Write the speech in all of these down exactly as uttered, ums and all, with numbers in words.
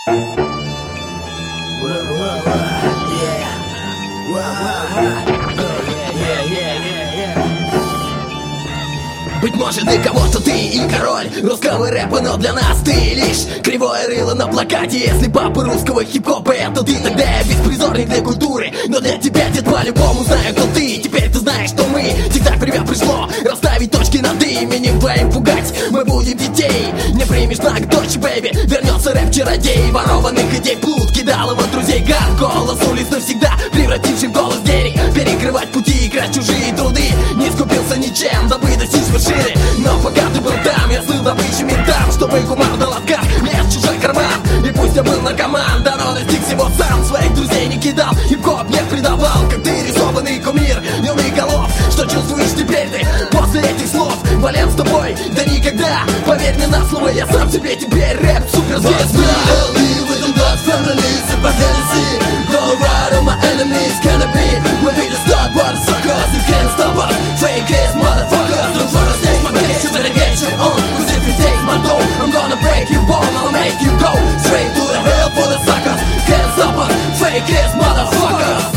Быть может, для кого-то ты и король русского рэпа, но для нас ты лишь кривое рыло на плакате. Если папа русского хип-хопа, это ты, тогда я беспризорник для культуры. Но для тебя, дед, по-любому знаю, кто ты. Теперь ты знаешь, что мы, всегда время пришло расставить точки над именем твоим, пугать мы будем детей. Не примешь знак, дочь, бэйби, вернется рэп-чародей. Ворованных идей плут, кидал его друзей гад. Голос улиц навсегда превративший в голос денег. Перекрывать пути, играть чужие труды. Не скупился ничем, дабы достичь вершины. Но пока ты был там, я слыл добычу ментам, чтобы их умар дал отказ, лез в чужой карман. И пусть я был наркоман, да но достиг всего сам. Своих друзей не кидал, хип-хоп не предавал. Как ты рисованный кумир, юный голов. Что чувствуешь теперь ты после этих слов? Вален с тобой, да никогда. Поверь мне на слово, я сам себе теперь рэп суперзвезда. Fake ass motherfuckers, don't try to stay my bitch, you better get your own. Cause if you take my dough, I'm gonna break your bone. I'll make you go straight to the hell for the suckers. Can't stop us, fake ass motherfuckers.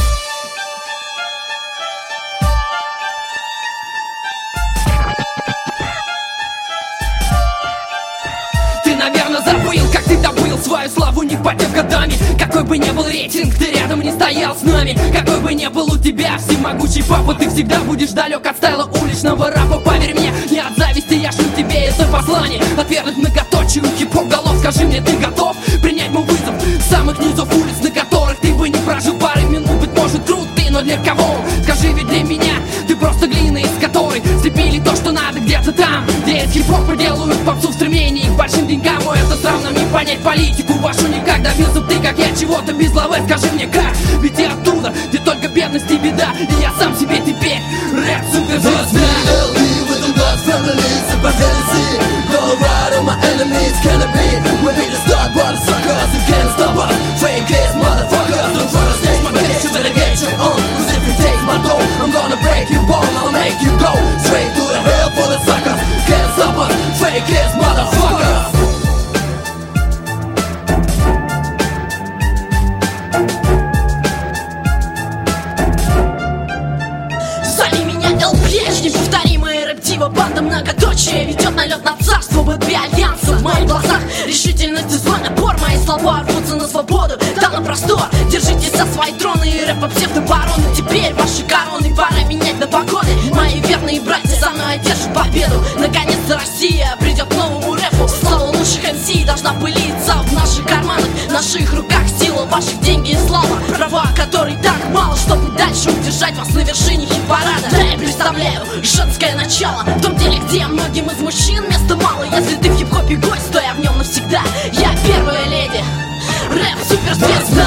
Ты, наверное, забыл, как ты добыл свою славу, не потев годами. Какой бы ни был рейтинг, ты рядом не стоял с нами. Какой бы ни был у тебя всемогущий папа, ты всегда будешь далек от стайла уличного рэпа. Поверь мне, не от зависти, я шлю тебе это послание. Отвергнуть многоточию хип-хоп голов. Скажи мне, ты готов принять мой вызов самых низов улиц, на которых ты бы не прожил пары минут? Быть может, труд ты, но для кого? Скажи, ведь для меня ты просто глина, из которой слепили то, что надо где-то там, где из хип-хопа делают попсу в стремлении к большим деньгам. Ой, это странно мне понять политику вашу. Никак добился ты, как я, чего-то без лавы. Скажи мне, как? Ведь я оттуда, где только бедность и беда. И я сам себе теперь рэп суперзвезда. Неповторимая рэп-дива, банда многоточие ведет налет на царство бэ пэ Альянса. В моих глазах решительность и злой напор. Мои слова рвутся на свободу, да на простор. Держитесь за свои троны и рэп по псевдобароны. Теперь ваши короны пора менять на погоны. Мои верные братья за мной одержат победу. Наконец-то Россия придет к новому рэпу. Слава лучших эм си должна пылиться в наших карманах. В наших руках сила, ваших деньги и слава. Права, которых так мало, чтобы дальше удержать вас на вершине хит-парада. Да, я представляю женское начало в том деле, где многим из мужчин места мало. Если ты в хип-хопе гость, то я в нем навсегда. Я первая леди, рэп суперзвезда.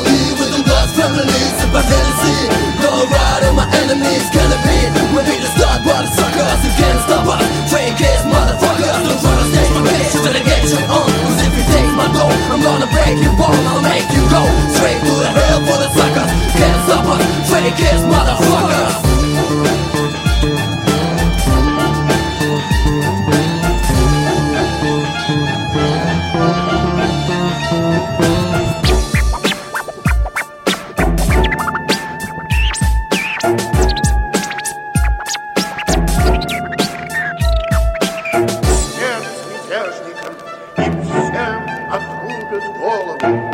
I'm gonna break your bone, I'll make you go straight to the hell for the suckers. Can't stop us, fake ass motherfuckers. Всем мятежникам и всем отрубят голову.